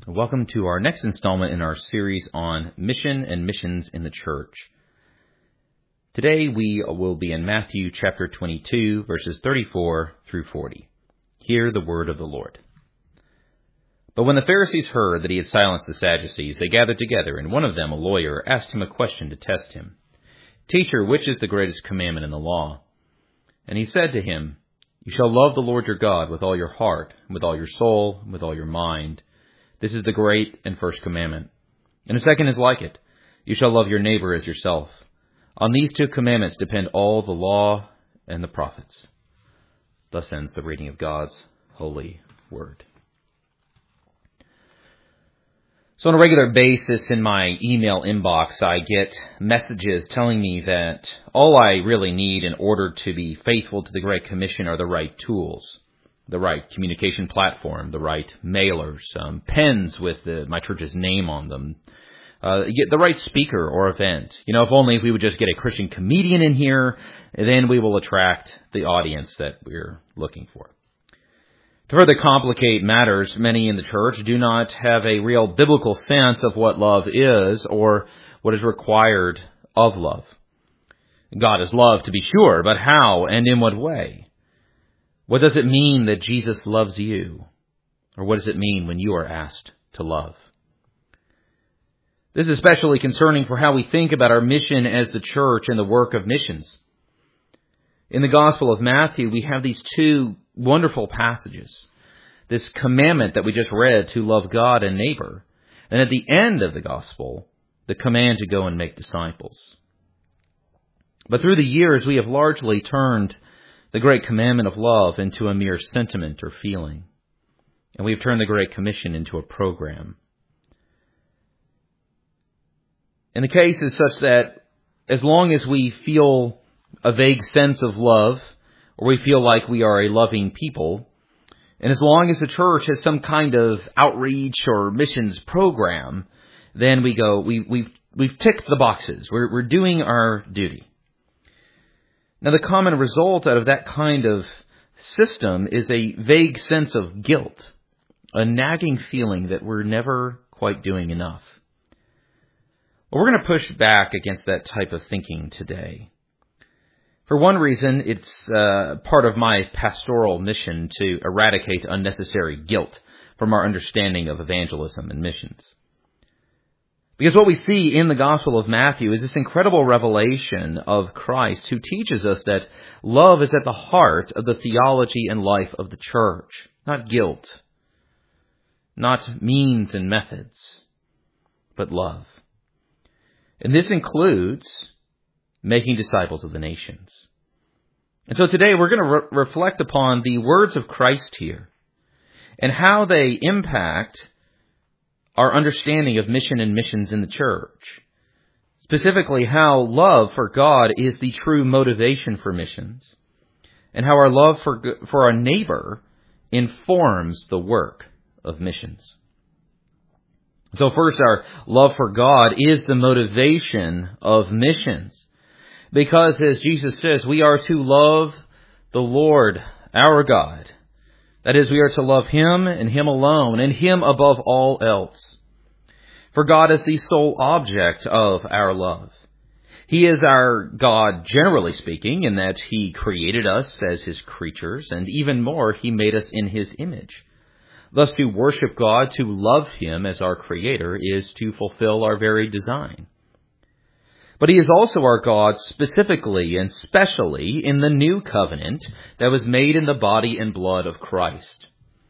Welcome to our next installment in our series on mission and missions in the church. Today we will be in Matthew chapter 22, verses 34 through 40. Hear the word of the Lord. But when the Pharisees heard that he had silenced the Sadducees, they gathered together, and one of them, a lawyer, asked him a question to test him. "Teacher, which is the greatest commandment in the law?" And he said to him, "You shall love the Lord your God with all your heart, and with all your soul, and with all your mind. This is the great and first commandment. And the second is like it. You shall love your neighbor as yourself. On these two commandments depend all the law and the prophets." Thus ends the reading of God's holy word. So on a regular basis in my email inbox, I get messages telling me that all I really need in order to be faithful to the Great Commission are the right tools. The right communication platform, the right mailers, pens with my church's name on them, the right speaker or event. If only we would just get a Christian comedian in here, then we will attract the audience that we're looking for. To further complicate matters, many in the church do not have a real biblical sense of what love is or what is required of love. God is love, to be sure, but how and in what way? What does it mean that Jesus loves you? Or what does it mean when you are asked to love? This is especially concerning for how we think about our mission as the church and the work of missions. In the Gospel of Matthew, we have these two wonderful passages. This commandment that we just read to love God and neighbor. And at the end of the Gospel, the command to go and make disciples. But through the years, we have largely turned the Great Commandment of love into a mere sentiment or feeling. And we've turned the Great Commission into a program. And the case is such that as long as we feel a vague sense of love, or we feel like we are a loving people, and as long as the church has some kind of outreach or missions program, then we go, we've ticked the boxes. We're doing our duty. Now, the common result out of that kind of system is a vague sense of guilt, a nagging feeling that we're never quite doing enough. Well, we're going to push back against that type of thinking today. For one reason, it's part of my pastoral mission to eradicate unnecessary guilt from our understanding of evangelism and missions. Because what we see in the Gospel of Matthew is this incredible revelation of Christ who teaches us that love is at the heart of the theology and life of the church. Not guilt, not means and methods, but love. And this includes making disciples of the nations. And so today we're going to reflect upon the words of Christ here and how they impact our understanding of mission and missions in the church. Specifically, how love for God is the true motivation for missions, and how our love for our neighbor informs the work of missions. So first, our love for God is the motivation of missions, because as Jesus says, we are to love the Lord, our God. That is, we are to love Him and Him alone, and Him above all else. For God is the sole object of our love. He is our God, generally speaking, in that He created us as His creatures, and even more, He made us in His image. Thus, to worship God, to love Him as our Creator, is to fulfill our very design. But He is also our God specifically and specially in the new covenant that was made in the body and blood of Christ.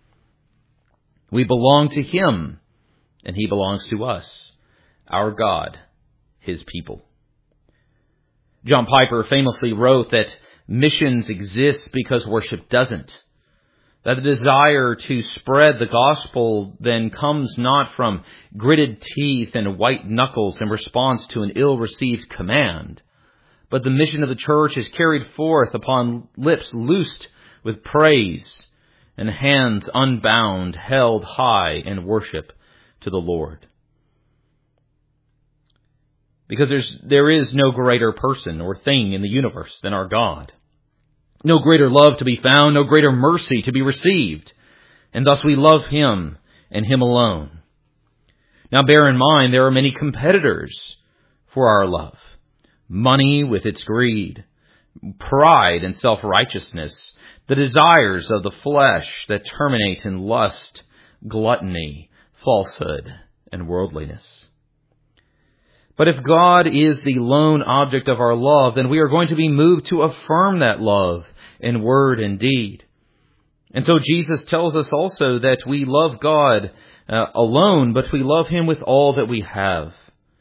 We belong to Him, and He belongs to us, our God, His people. John Piper famously wrote that missions exist because worship doesn't. That the desire to spread the gospel then comes not from gritted teeth and white knuckles in response to an ill-received command, but the mission of the church is carried forth upon lips loosed with praise and hands unbound, held high in worship to the Lord. Because there is no greater person or thing in the universe than our God. No greater love to be found, no greater mercy to be received. And thus we love Him and Him alone. Now bear in mind, there are many competitors for our love. Money with its greed, pride and self-righteousness, the desires of the flesh that terminate in lust, gluttony, falsehood, and worldliness. But if God is the lone object of our love, then we are going to be moved to affirm that love in word and deed. And so Jesus tells us also that we love God alone, but we love Him with all that we have.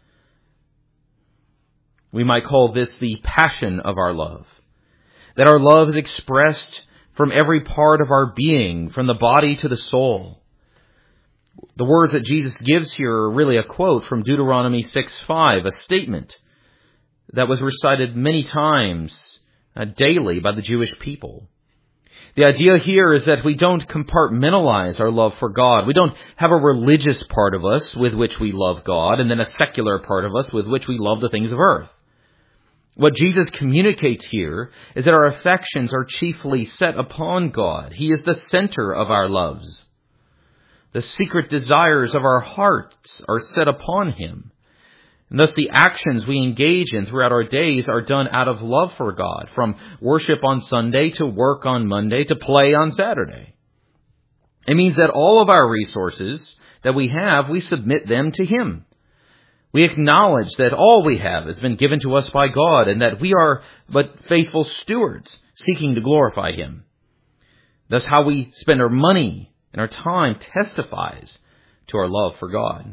We might call this the passion of our love. That our love is expressed from every part of our being, from the body to the soul. The words that Jesus gives here are really a quote from Deuteronomy 6:5, a statement that was recited many times daily by the Jewish people. The idea here is that we don't compartmentalize our love for God. We don't have a religious part of us with which we love God, and then a secular part of us with which we love the things of earth. What Jesus communicates here is that our affections are chiefly set upon God. He is the center of our loves. The secret desires of our hearts are set upon Him. And thus the actions we engage in throughout our days are done out of love for God, from worship on Sunday to work on Monday to play on Saturday. It means that all of our resources that we have, we submit them to Him. We acknowledge that all we have has been given to us by God and that we are but faithful stewards seeking to glorify Him. Thus how we spend our money and our time testifies to our love for God.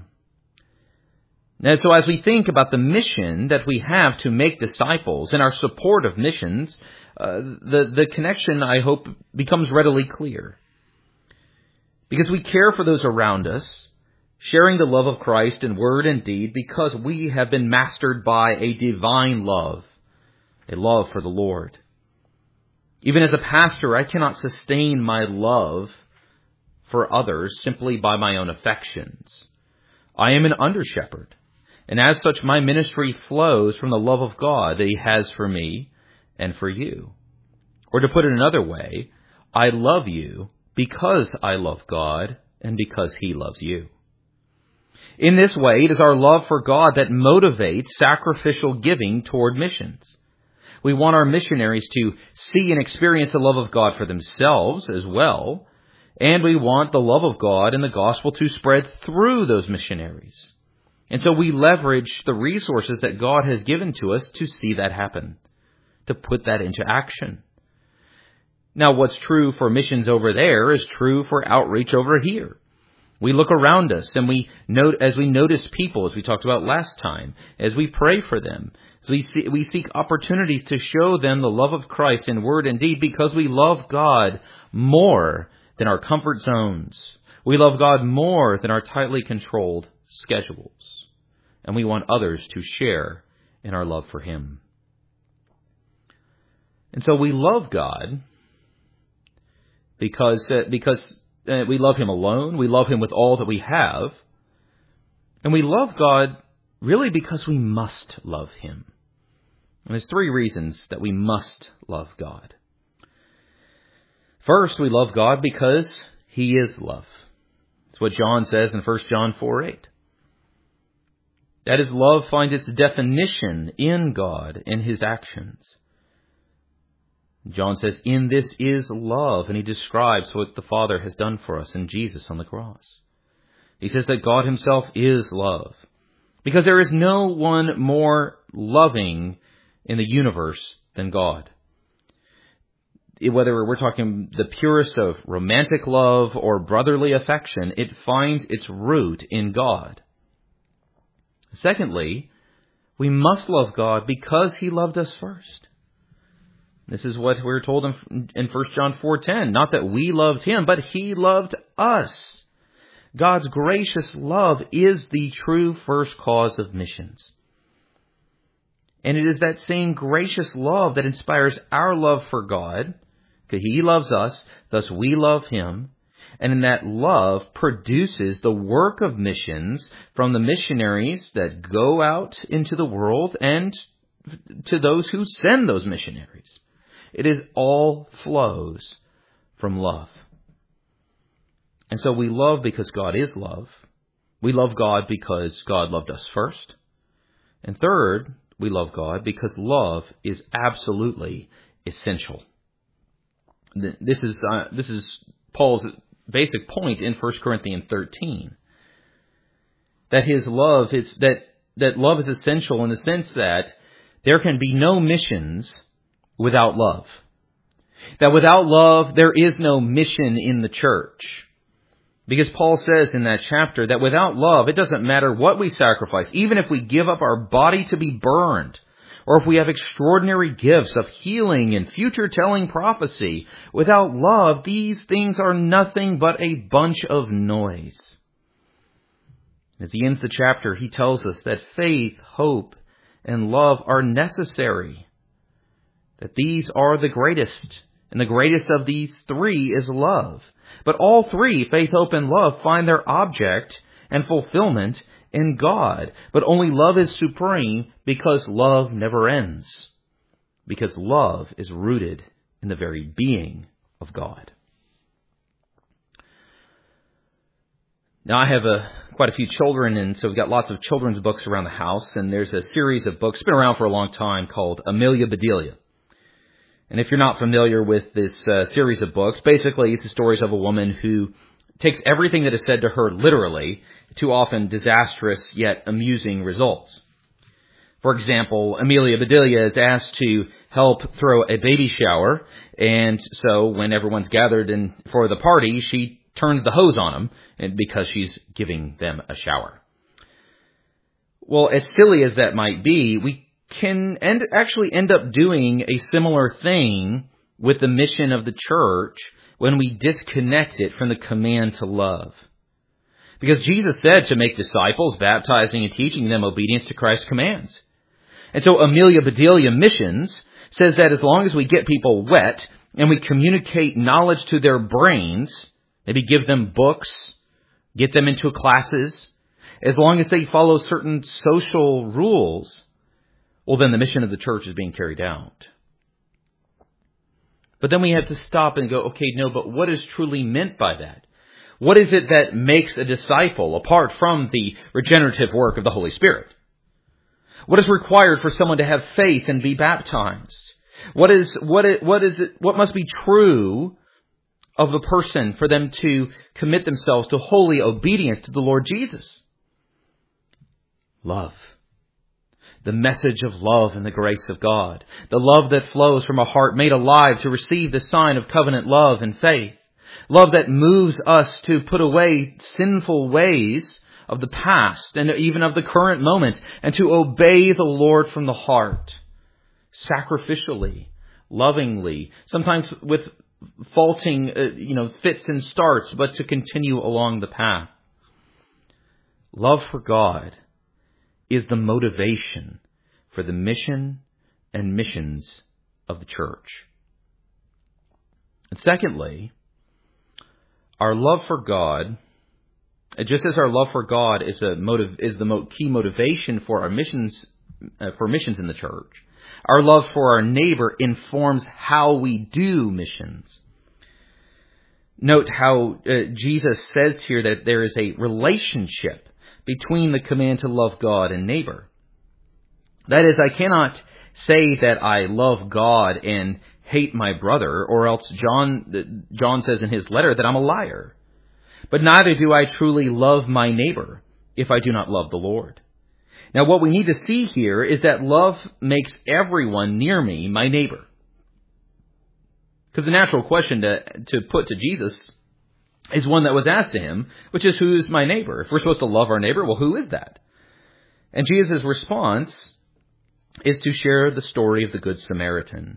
And so as we think about the mission that we have to make disciples and our support of missions, the connection, I hope, becomes readily clear. Because we care for those around us, sharing the love of Christ in word and deed, because we have been mastered by a divine love, a love for the Lord. Even as a pastor, I cannot sustain my love for others simply by my own affections. I am an under-shepherd. And as such, my ministry flows from the love of God that He has for me and for you. Or to put it another way, I love you because I love God and because He loves you. In this way, it is our love for God that motivates sacrificial giving toward missions. We want our missionaries to see and experience the love of God for themselves as well, and we want the love of God and the gospel to spread through those missionaries. And so we leverage the resources that God has given to us to see that happen, to put that into action. Now, what's true for missions over there is true for outreach over here. We look around us and as we notice people, as we talked about last time, as we pray for them, as we seek opportunities to show them the love of Christ in word and deed, because we love God more than our comfort zones. We love God more than our tightly controlled schedules. And we want others to share in our love for Him. And so we love God because we love Him alone. We love Him with all that we have. And we love God really because we must love Him. And there's three reasons that we must love God. First, we love God because He is love. It's what John says in 1 John 4:8. That is, love finds its definition in God, in His actions. John says, in this is love, and he describes what the Father has done for us in Jesus on the cross. He says that God Himself is love, because there is no one more loving in the universe than God. Whether we're talking the purest of romantic love or brotherly affection, it finds its root in God. Secondly, we must love God because He loved us first. This is what we're told in 1 John 4:10. Not that we loved Him, but He loved us. God's gracious love is the true first cause of missions. And it is that same gracious love that inspires our love for God, because He loves us, thus we love Him. And in that love produces the work of missions from the missionaries that go out into the world and to those who send those missionaries. It is all flows from love. And so we love because God is love. we love God because God loved us first. And third, we love God because love is absolutely essential. This is Paul's basic point in 1 Corinthians 13. That his love is that love is essential in the sense that there can be no missions without love. That without love, there is no mission in the church. Because Paul says in that chapter that without love, it doesn't matter what we sacrifice, even if we give up our body to be burned, or if we have extraordinary gifts of healing and future-telling prophecy. Without love, these things are nothing but a bunch of noise. As he ends the chapter, he tells us that faith, hope, and love are necessary. That these are the greatest. And the greatest of these three is love. But all three, faith, hope, and love, find their object and fulfillment in God. But only love is supreme because love never ends. Because love is rooted in the very being of God. Now, I have quite a few children, and so we've got lots of children's books around the house. And there's a series of books, been around for a long time, called Amelia Bedelia. And if you're not familiar with this series of books, basically it's the stories of a woman who takes everything that is said to her literally to often disastrous yet amusing results. For example, Amelia Bedelia is asked to help throw a baby shower, and so when everyone's gathered for the party, she turns the hose on them and because she's giving them a shower. Well, as silly as that might be, we can actually end up doing a similar thing with the mission of the church when we disconnect it from the command to love. Because Jesus said to make disciples, baptizing and teaching them obedience to Christ's commands. And so Amelia Bedelia Missions says that as long as we get people wet and we communicate knowledge to their brains, maybe give them books, get them into classes, as long as they follow certain social rules, well, then the mission of the church is being carried out. But then we have to stop and go, okay, no, but what is truly meant by that? What is it that makes a disciple apart from the regenerative work of the Holy Spirit? What is required for someone to have faith and be baptized? What must be true of the person for them to commit themselves to holy obedience to the Lord Jesus? Love. The message of love and the grace of God. The love that flows from a heart made alive to receive the sign of covenant love and faith. Love that moves us to put away sinful ways of the past and even of the current moment and to obey the Lord from the heart. Sacrificially, lovingly, sometimes with faulting, fits and starts, but to continue along the path. Love for God is the motivation for the mission and missions of the church. And secondly, our love for God, just as our love for God is the key motivation for our missions, in the church, our love for our neighbor informs how we do missions. Note how Jesus says here that there is a relationship between the command to love God and neighbor. That is, I cannot say that I love God and hate my brother, or else John says in his letter that I'm a liar. But neither do I truly love my neighbor if I do not love the Lord. Now, what we need to see here is that love makes everyone near me my neighbor. Because the natural question to put to Jesus is one that was asked to him, which is, who is my neighbor? If we're supposed to love our neighbor, well, who is that? And Jesus' response is to share the story of the Good Samaritan.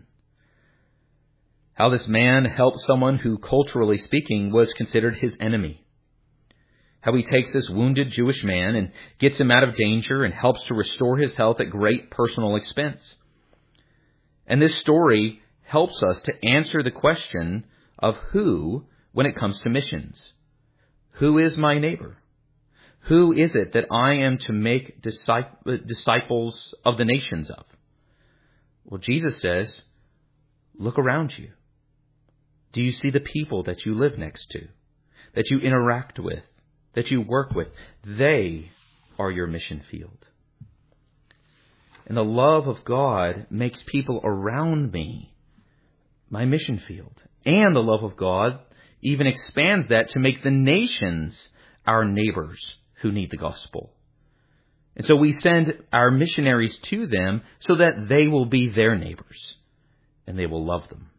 How this man helped someone who, culturally speaking, was considered his enemy. How he takes this wounded Jewish man and gets him out of danger and helps to restore his health at great personal expense. And this story helps us to answer the question of who when it comes to missions. Who is my neighbor? Who is it that I am to make disciples of the nations of? Well, Jesus says, look around you. Do you see the people that you live next to, that you interact with, that you work with, they are your mission field. And the love of God makes people around me my mission field. And the love of God even expands that to make the nations our neighbors who need the gospel. And so we send our missionaries to them so that they will be their neighbors and they will love them.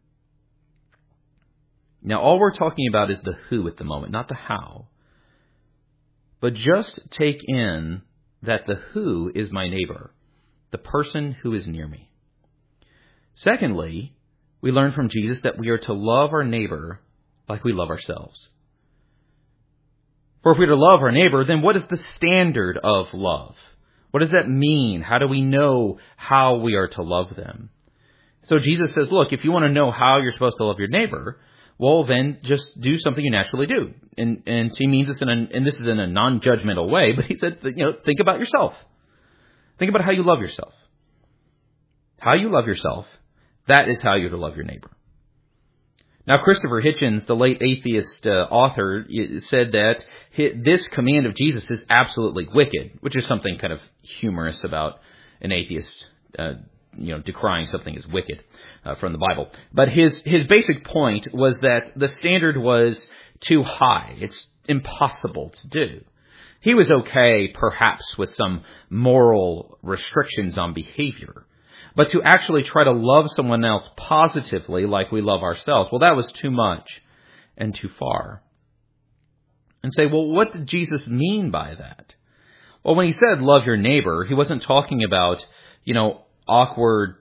Now, all we're talking about is the who at the moment, not the how. But just take in that the who is my neighbor, the person who is near me. Secondly, we learn from Jesus that we are to love our neighbor like we love ourselves. For if we are to love our neighbor, then what is the standard of love? What does that mean? How do we know how we are to love them? So Jesus says, look, if you want to know how you're supposed to love your neighbor, well, then just do something you naturally do. And he means this and this is in a non-judgmental way, but he said, think about yourself. Think about how you love yourself. How you love yourself, that is how you're to love your neighbor. Now, Christopher Hitchens, the late atheist author, said that this command of Jesus is absolutely wicked, which is something kind of humorous about an atheist, decrying something as wicked from the Bible. But his basic point was that the standard was too high. It's impossible to do. He was okay, perhaps, with some moral restrictions on behavior. But to actually try to love someone else positively like we love ourselves, well, that was too much and too far. And say, well, what did Jesus mean by that? Well, when he said love your neighbor, he wasn't talking about, awkward,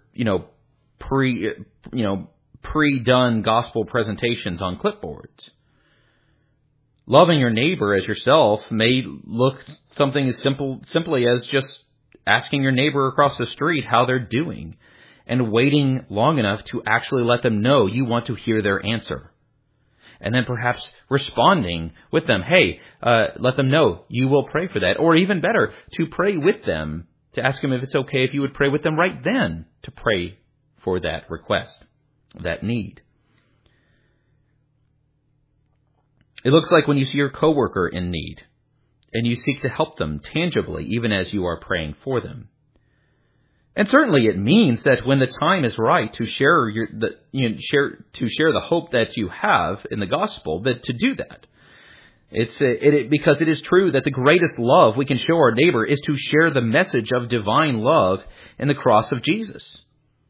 pre-done gospel presentations on clipboards. Loving your neighbor as yourself may look something as simply as just asking your neighbor across the street how they're doing and waiting long enough to actually let them know you want to hear their answer. And then perhaps responding with them, hey, let them know you will pray for that. Or even better, to pray with them, to ask them if it's okay if you would pray with them right then to pray for that request, that need. It looks like when you see your coworker in need, and you seek to help them tangibly, even as you are praying for them. And certainly it means that when the time is right to share the hope that you have in the gospel, that to do that. Because it is true that the greatest love we can show our neighbor is to share the message of divine love in the cross of Jesus.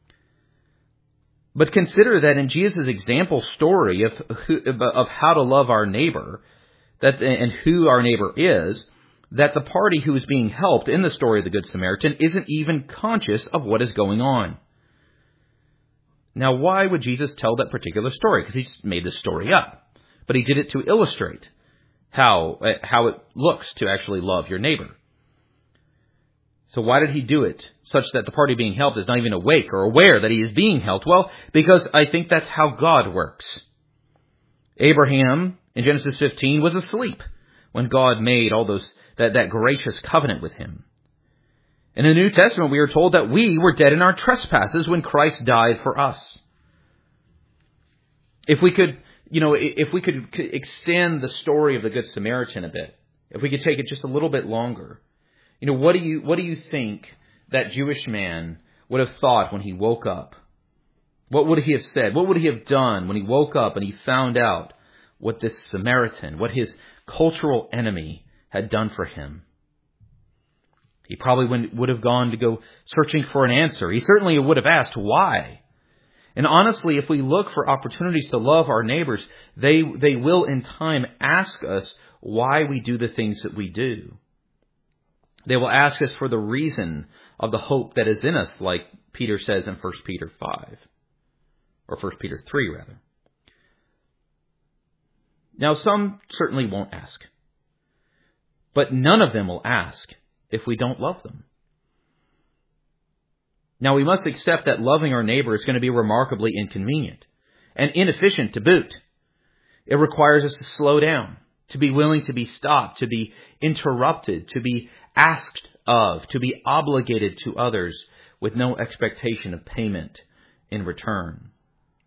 But consider that in Jesus' example story of how to love our neighbor, and who our neighbor is, that the party who is being helped in the story of the Good Samaritan isn't even conscious of what is going on. Now, why would Jesus tell that particular story? Because he just made the story up. But he did it to illustrate how it looks to actually love your neighbor. So why did he do it such that the party being helped is not even awake or aware that he is being helped? Well, because I think that's how God works. Abraham, in Genesis 15, was asleep when God made all that gracious covenant with him. In the New Testament, we are told that we were dead in our trespasses when Christ died for us. If we could extend the story of the Good Samaritan a bit, if we could take it just a little bit longer, what do you think that Jewish man would have thought when he woke up? What would he have said? What would he have done when he woke up and he found out what this Samaritan, what his cultural enemy had done for him? He probably would have gone to go searching for an answer. He certainly would have asked why. And honestly, if we look for opportunities to love our neighbors, they will in time ask us why we do the things that we do. They will ask us for the reason of the hope that is in us, like Peter says in 1 Peter 5. Or 1 Peter 3, rather. Now, some certainly won't ask. But none of them will ask if we don't love them. Now, we must accept that loving our neighbor is going to be remarkably inconvenient and inefficient to boot. It requires us to slow down, to be willing to be stopped, to be interrupted, to be asked of, to be obligated to others with no expectation of payment in return.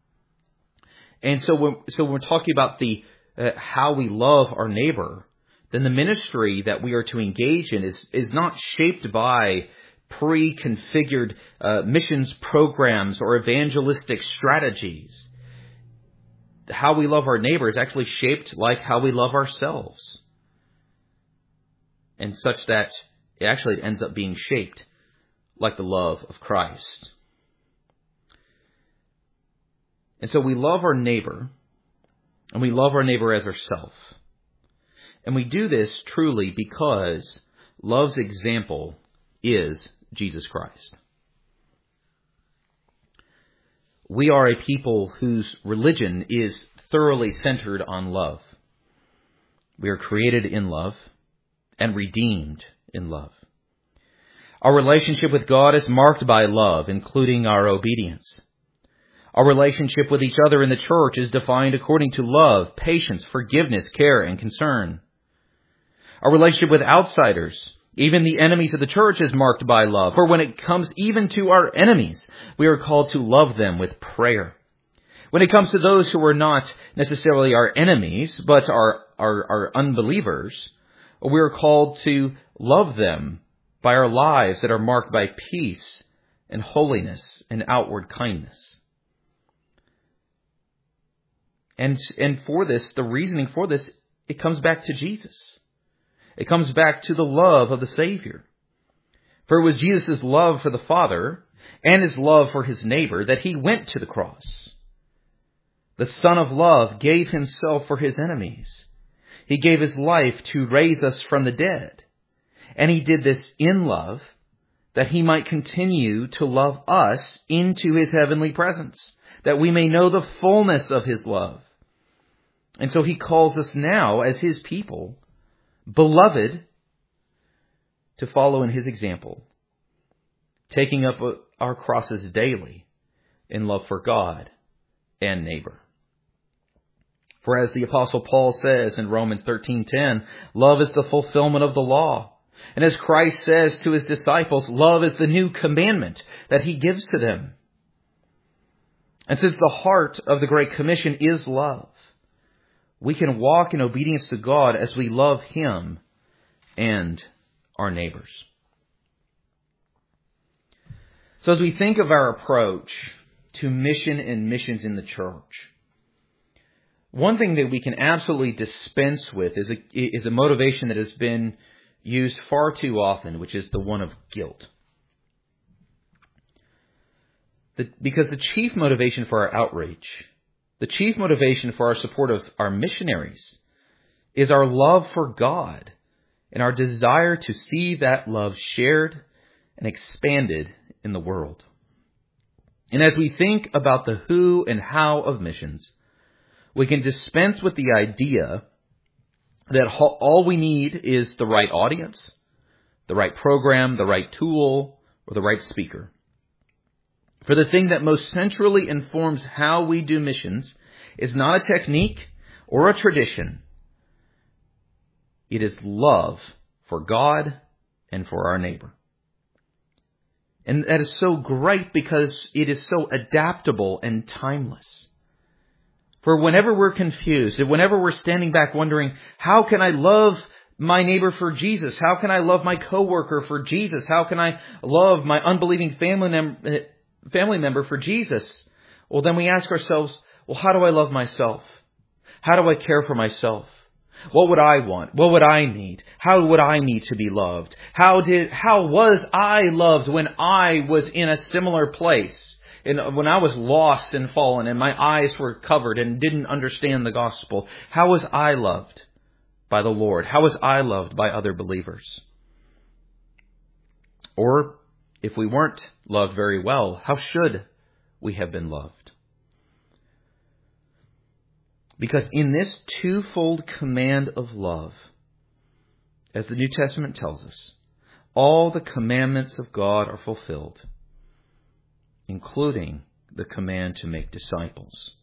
And so when we're talking about how we love our neighbor, then the ministry that we are to engage in is not shaped by pre-configured missions programs or evangelistic strategies. How we love our neighbor is actually shaped like how we love ourselves, and such that it actually ends up being shaped like the love of Christ. And so we love our neighbor, and we love our neighbor as ourselves. And we do this truly because love's example is Jesus Christ. We are a people whose religion is thoroughly centered on love. We are created in love and redeemed in love. Our relationship with God is marked by love, including our obedience. Our relationship with each other in the church is defined according to love, patience, forgiveness, care, and concern. Our relationship with outsiders, even the enemies of the church, is marked by love. For when it comes even to our enemies, we are called to love them with prayer. When it comes to those who are not necessarily our enemies, but are unbelievers, we are called to love them by our lives that are marked by peace and holiness and outward kindness. And for this, the reasoning for this, it comes back to Jesus. It comes back to the love of the Savior. For it was Jesus' love for the Father and his love for his neighbor that he went to the cross. The Son of Love gave himself for his enemies. He gave his life to raise us from the dead. And he did this in love, that he might continue to love us into his heavenly presence, that we may know the fullness of his love. And so he calls us now, as his people, beloved, to follow in his example, taking up our crosses daily in love for God and neighbor. For as the Apostle Paul says in Romans 13:10, love is the fulfillment of the law. And as Christ says to his disciples, love is the new commandment that he gives to them. And since the heart of the Great Commission is love, we can walk in obedience to God as we love him and our neighbors. So as we think of our approach to mission and missions in the church, one thing that we can absolutely dispense with is a motivation that has been used far too often, which is the one of guilt. Because the chief motivation for our outreach, the chief motivation for our support of our missionaries, is our love for God and our desire to see that love shared and expanded in the world. And as we think about the who and how of missions, we can dispense with the idea that all we need is the right audience, the right program, the right tool, or the right speaker. For the thing that most centrally informs how we do missions is not a technique or a tradition. It is love for God and for our neighbor. And that is so great because it is so adaptable and timeless. For whenever we're confused, and whenever we're standing back wondering, how can I love my neighbor for Jesus? How can I love my coworker for Jesus? How can I love my unbelieving family member for Jesus? Well, then we ask ourselves, well, how do I love myself? How do I care for myself? What would I want? What would I need? How would I need to be loved? How was I loved when I was in a similar place? And when I was lost and fallen and my eyes were covered and didn't understand the gospel, how was I loved by the Lord? How was I loved by other believers? Or if we weren't loved very well, how should we have been loved? Because in this twofold command of love, as the New Testament tells us, all the commandments of God are fulfilled, including the command to make disciples.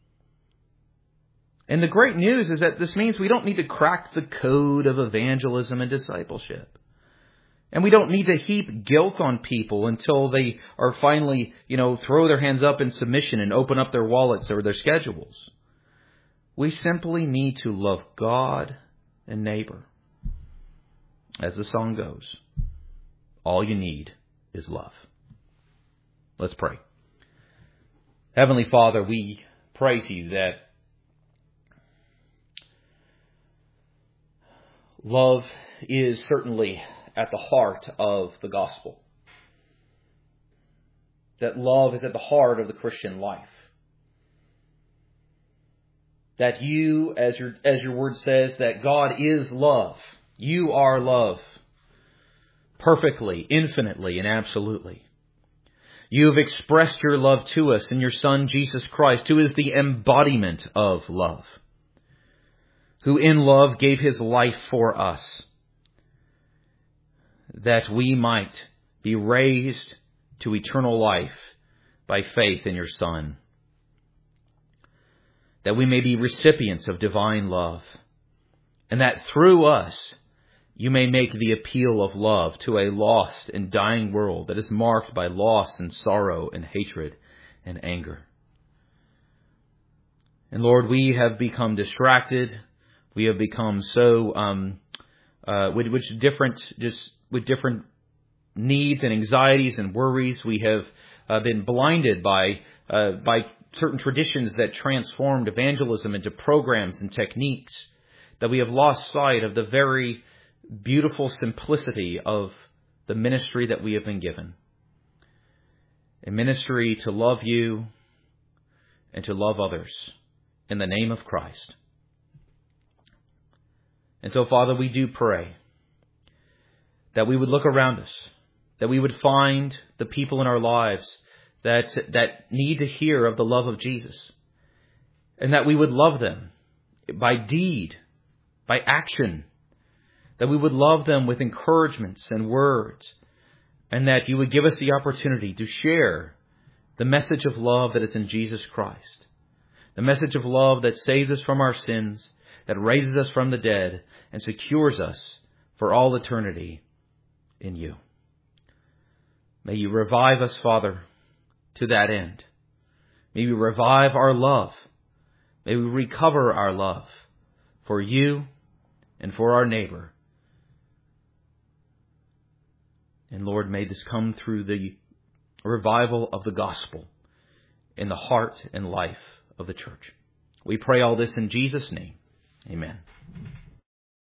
And the great news is that this means we don't need to crack the code of evangelism and discipleship. And we don't need to heap guilt on people until they are finally, throw their hands up in submission and open up their wallets or their schedules. We simply need to love God and neighbor. as the song goes, all you need is love. Let's pray. Heavenly Father, we praise you that love is certainly at the heart of the gospel. That love is at the heart of the Christian life. That you, as your word says, that God is love. You are love. Perfectly, infinitely, and absolutely. You have expressed your love to us in your Son, Jesus Christ, who is the embodiment of love. Who in love gave his life for us, that we might be raised to eternal life by faith in your Son. That we may be recipients of divine love, and that through us you may make the appeal of love to a lost and dying world that is marked by loss and sorrow and hatred and anger. And Lord, we have become distracted. We have become so with different needs and anxieties and worries. We have been blinded by certain traditions that transformed evangelism into programs and techniques, that we have lost sight of the very beautiful simplicity of the ministry that we have been given. A ministry to love you and to love others in the name of Christ. And so, Father, we do pray that we would look around us, that we would find the people in our lives that need to hear of the love of Jesus, and that we would love them by deed, by action, that we would love them with encouragements and words, and that you would give us the opportunity to share the message of love that is in Jesus Christ, the message of love that saves us from our sins, that raises us from the dead, and secures us for all eternity in you. May you revive us, Father, to that end. May we revive our love. May we recover our love for you and for our neighbor. And Lord, may this come through the revival of the gospel in the heart and life of the church. We pray all this in Jesus' name. Amen.